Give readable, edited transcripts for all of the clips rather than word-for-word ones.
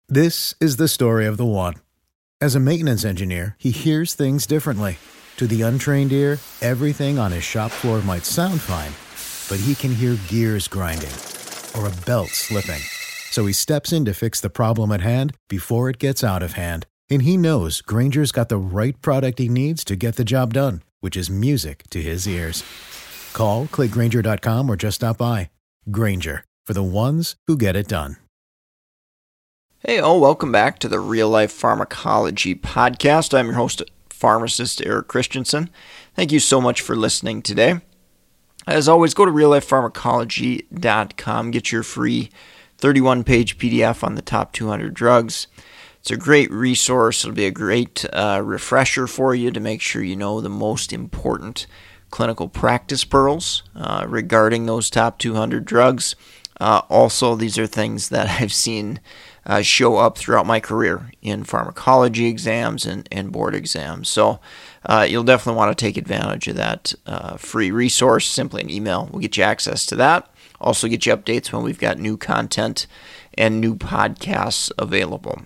This is the story of the one. As a maintenance engineer, he hears things differently. To the untrained ear, everything on his shop floor might sound fine, but he can hear gears grinding or a belt slipping. So he steps in to fix the problem at hand before it gets out of hand. And he knows Grainger's got the right product he needs to get the job done, which is music to his ears. Call, click Grainger.com, or just stop by. Grainger, for the ones who get it done. Hey, welcome back to the Real Life Pharmacology Podcast. I'm your host, pharmacist Eric Christensen. Thank you so much for listening today. As always, go to reallifepharmacology.com. Get your free 31-page PDF on the top 200 drugs. It's a great resource. It'll be a great refresher for you to make sure you know the most important clinical practice pearls regarding those top 200 drugs. Also, these are things that I've seen show up throughout my career in pharmacology exams and board exams. So you'll definitely want to take advantage of that free resource. Simply an email will get you access to that. Also get you updates when we've got new content and new podcasts available.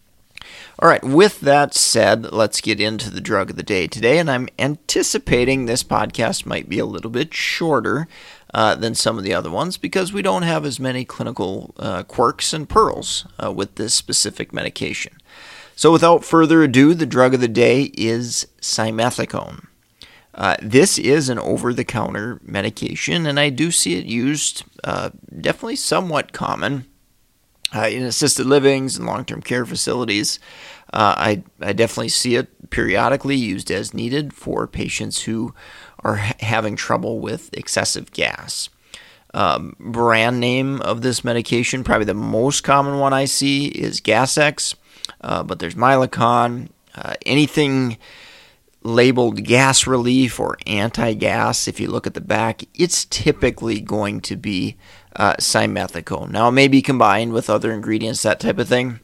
All right, with that said, let's get into the drug of the day today. And I'm anticipating this podcast might be a little bit shorter than some of the other ones because we don't have as many clinical quirks and pearls with this specific medication. So without further ado, the drug of the day is simethicone. This is an over-the-counter medication, and I do see it used definitely somewhat common in assisted livings and long-term care facilities. I definitely see it periodically used as needed for patients who are having trouble with excessive gas. Brand name of this medication, probably the most common one I see is Gas-X, but there's Mylicon. Anything labeled gas relief or anti-gas, if you look at the back, it's typically going to be simethicone. Now, it may be combined with other ingredients, that type of thing.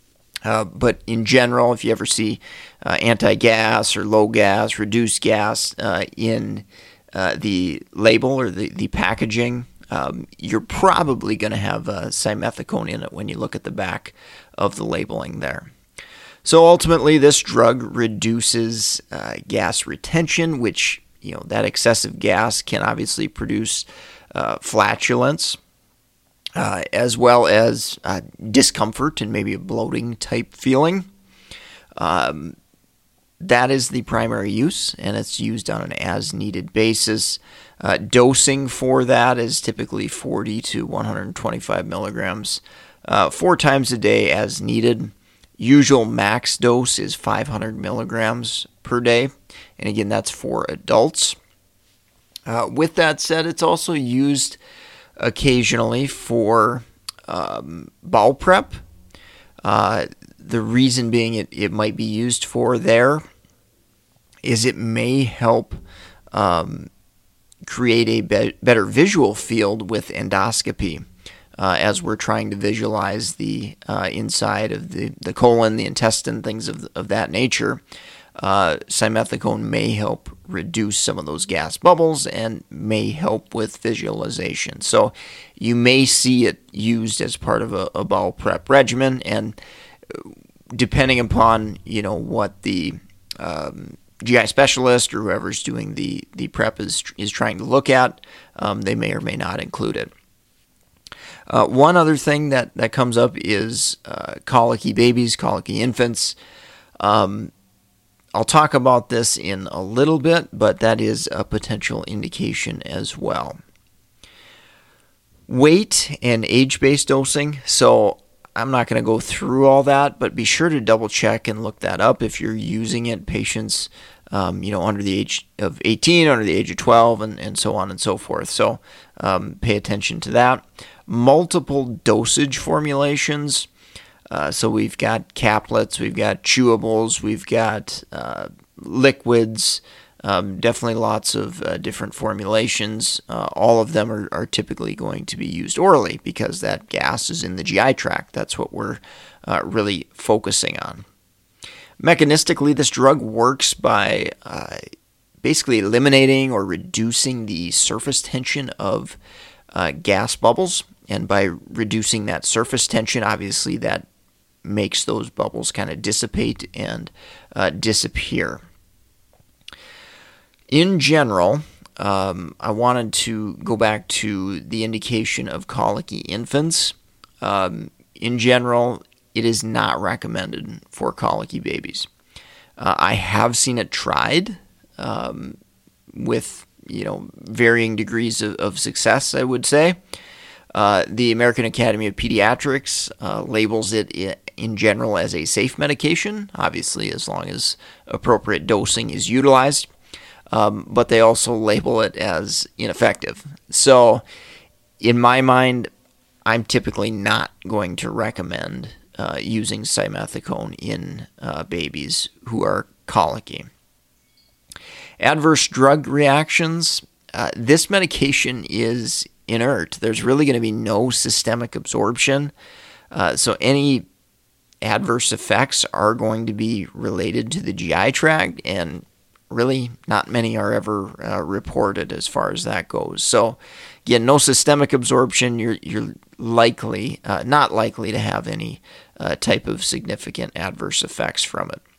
But in general, if you ever see anti-gas or low gas, reduced gas in the label or the packaging, you're probably going to have simethicone in it when you look at the back of the labeling there. So ultimately, this drug reduces gas retention, which, that excessive gas can obviously produce flatulence, as well as discomfort and maybe a bloating type feeling. That is the primary use, and it's used on an as-needed basis. Dosing for that is typically 40 to 125 milligrams 4 times a day as needed. Usual max dose is 500 milligrams per day, and again, that's for adults. With that said, it's also used occasionally for bowel prep. The reason being it might be used for there is it may help create a better visual field with endoscopy as we're trying to visualize the inside of the colon, the intestine, things of that nature. Simethicone may help reduce some of those gas bubbles and may help with visualization. So you may see it used as part of a bowel prep regimen, and depending upon what the GI specialist or whoever's doing the prep is trying to look at, they may or may not include it. One other thing that comes up is colicky babies, colicky infants. I'll talk about this in a little bit, but that is a potential indication as well. Weight and age-based dosing. So I'm not going to go through all that, but be sure to double check and look that up if you're using it. Patients, under the age of 18, under the age of 12, and so on and so forth. So pay attention to that. Multiple dosage formulations. So we've got caplets, we've got chewables, we've got liquids, definitely lots of different formulations. All of them are typically going to be used orally because that gas is in the GI tract. That's what we're really focusing on. Mechanistically, this drug works by basically eliminating or reducing the surface tension of gas bubbles. And by reducing that surface tension, obviously that makes those bubbles kind of dissipate and disappear. In general, I wanted to go back to the indication of colicky infants. In general, it is not recommended for colicky babies. I have seen it tried with varying degrees of success, I would say. The American Academy of Pediatrics labels it in general as a safe medication, obviously as long as appropriate dosing is utilized, but they also label it as ineffective. So in my mind, I'm typically not going to recommend using simethicone in babies who are colicky. Adverse drug reactions. This medication is inert. There's really going to be no systemic absorption. So any adverse effects are going to be related to the GI tract, and really not many are ever reported as far as that goes. So again, no systemic absorption. You're likely not likely to have any type of significant adverse effects from it.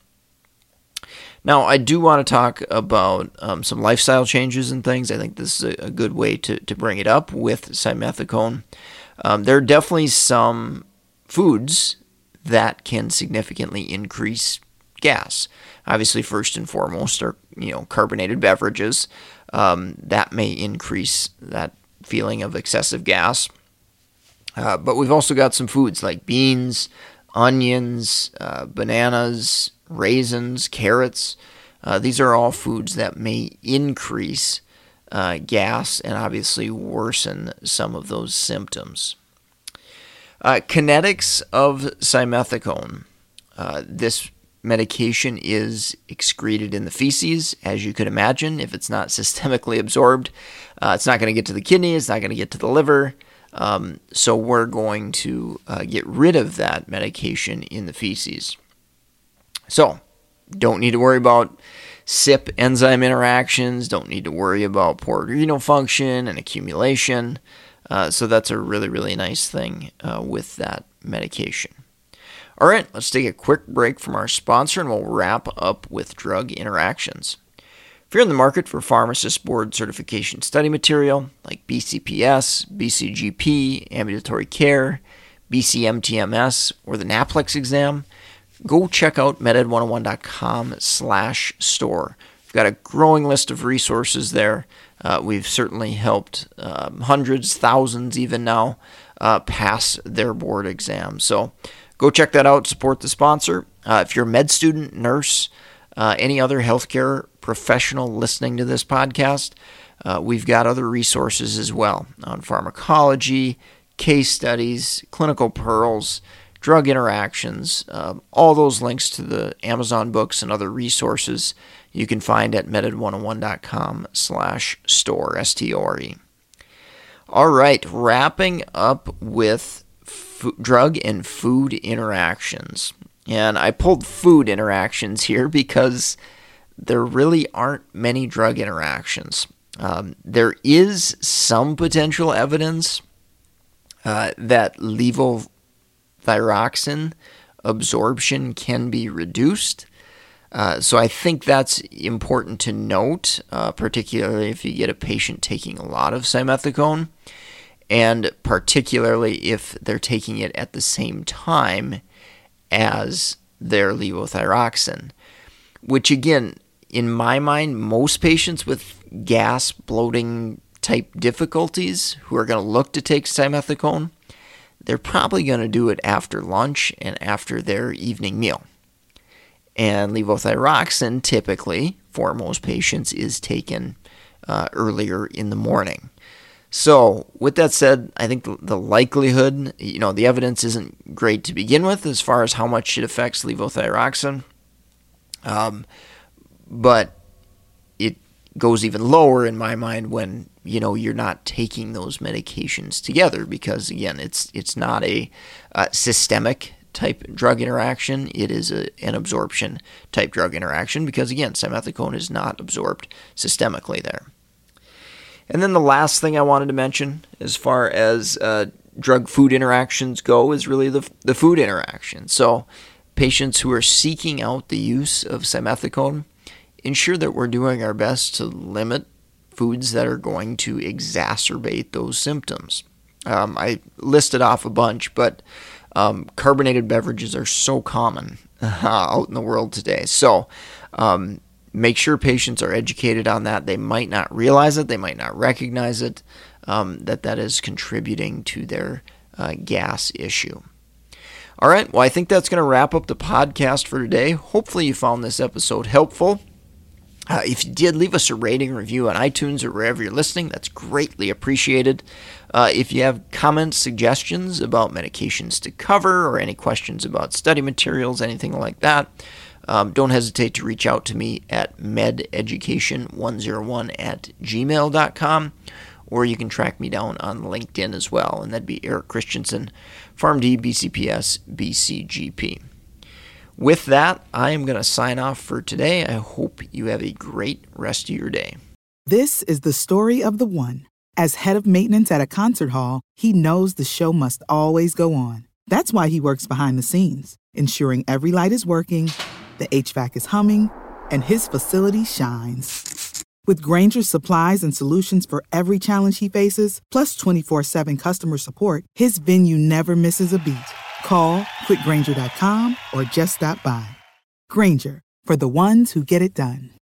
Now, I do want to talk about some lifestyle changes and things. I think this is a good way to bring it up with simethicone. There are definitely some foods that can significantly increase gas. Obviously, first and foremost are carbonated beverages. That may increase that feeling of excessive gas. But we've also got some foods like beans, onions, bananas, raisins, carrots. These are all foods that may increase gas and obviously worsen some of those symptoms. Kinetics of simethicone. This medication is excreted in the feces, as you could imagine. If it's not systemically absorbed, it's not going to get to the kidney, it's not going to get to the liver. So we're going to get rid of that medication in the feces. So, don't need to worry about CYP enzyme interactions, don't need to worry about poor renal function and accumulation. So that's a really, really nice thing with that medication. All right, let's take a quick break from our sponsor and we'll wrap up with drug interactions. If you're in the market for pharmacist board certification study material like BCPS, BCGP, ambulatory care, BCMTMS, or the NAPLEX exam, go check out meded101.com/store. We've got a growing list of resources there. We've certainly helped hundreds, thousands even now pass their board exams. So go check that out, support the sponsor. If you're a med student, nurse, any other healthcare professional listening to this podcast, we've got other resources as well on pharmacology, case studies, clinical pearls, drug interactions, all those links to the Amazon books and other resources you can find at meded101.com/store, S-T-O-R-E. All right, wrapping up with drug and food interactions. And I pulled food interactions here because there really aren't many drug interactions. There is some potential evidence that levothyroxine absorption can be reduced. So I think that's important to note, particularly if you get a patient taking a lot of simethicone, and particularly if they're taking it at the same time as their levothyroxine, which again, in my mind, most patients with gas, bloating type difficulties who are going to look to take simethicone, they're probably going to do it after lunch and after their evening meal. And levothyroxine, typically, for most patients, is taken earlier in the morning. So, with that said, I think the likelihood, the evidence isn't great to begin with as far as how much it affects levothyroxine. But it goes even lower in my mind when, you're not taking those medications together because, again, it's not a systemic type drug interaction. It is an absorption type drug interaction because, again, simethicone is not absorbed systemically there. And then the last thing I wanted to mention as far as drug-food interactions go is really the food interaction. So patients who are seeking out the use of simethicone, ensure that we're doing our best to limit foods that are going to exacerbate those symptoms. I listed off a bunch, but carbonated beverages are so common out in the world today. So make sure patients are educated on that. They might not realize it. They might not recognize it, that is contributing to their gas issue. All right, well, I think that's going to wrap up the podcast for today. Hopefully you found this episode helpful. If you did, leave us a rating review on iTunes or wherever you're listening. That's greatly appreciated. If you have comments, suggestions about medications to cover, or any questions about study materials, anything like that, don't hesitate to reach out to me at mededucation101@gmail.com, or you can track me down on LinkedIn as well, and that'd be Eric Christensen, PharmD, BCPS, BCGP. With that, I am going to sign off for today. I hope you have a great rest of your day. This is the story of the one. As head of maintenance at a concert hall, he knows the show must always go on. That's why he works behind the scenes, ensuring every light is working, the HVAC is humming, and his facility shines. With Grainger's supplies and solutions for every challenge he faces, plus 24/7 customer support, his venue never misses a beat. Call quickgrainger.com or just stop by. Grainger, for the ones who get it done.